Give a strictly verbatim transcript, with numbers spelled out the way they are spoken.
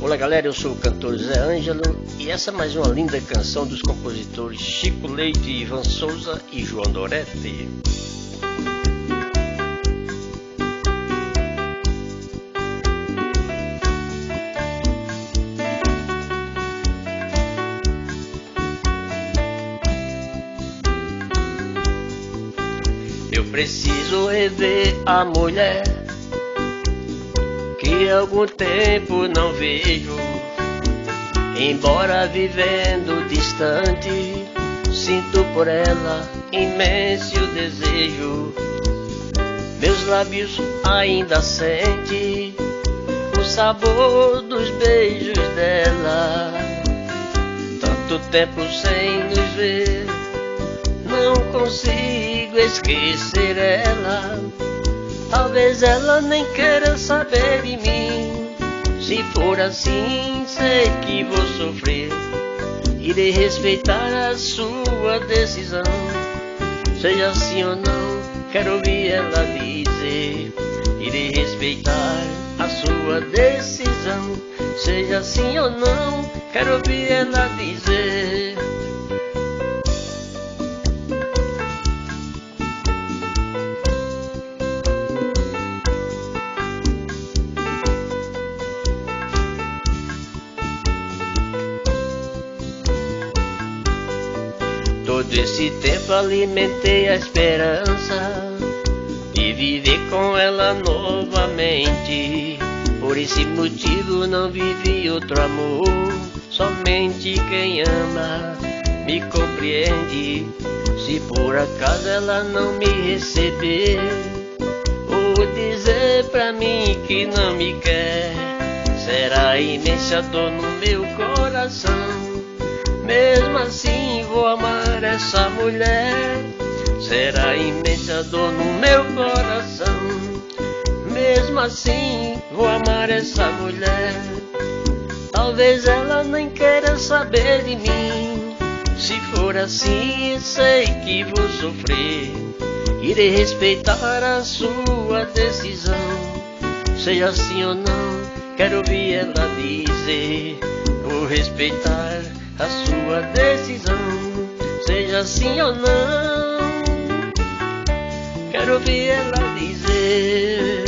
Olá galera, eu sou o cantor Zé Ângelo e essa é mais uma linda canção dos compositores Chico Leite, Ivan Souza e João Doretti. Eu preciso rever a mulher que há algum tempo não vejo. Embora vivendo distante, sinto por ela imenso desejo. Meus lábios ainda sentem o sabor dos beijos dela. Tanto tempo sem nos ver, não consigo esquecer ela. Talvez ela nem queira saber de mim. Se for assim, sei que vou sofrer. Irei respeitar a sua decisão. Seja sim ou não, quero ouvir ela dizer. Irei respeitar a sua decisão. Seja sim ou não, quero ouvir ela dizer. Todo esse tempo alimentei a esperança de viver com ela novamente. Por esse motivo não vivi outro amor. Somente quem ama me compreende. Se por acaso ela não me receber, ou dizer pra mim que não me quer, será imensa dor no meu coração. Mesmo assim vou amar essa mulher. Será imensa dor no meu coração. Mesmo assim vou amar essa mulher. Talvez ela nem queira saber de mim. Se for assim, sei que vou sofrer. Irei respeitar a sua decisão. Seja assim ou não, quero ouvir ela dizer. Vou respeitar a sua decisão, seja sim ou não, quero ouvir ela dizer.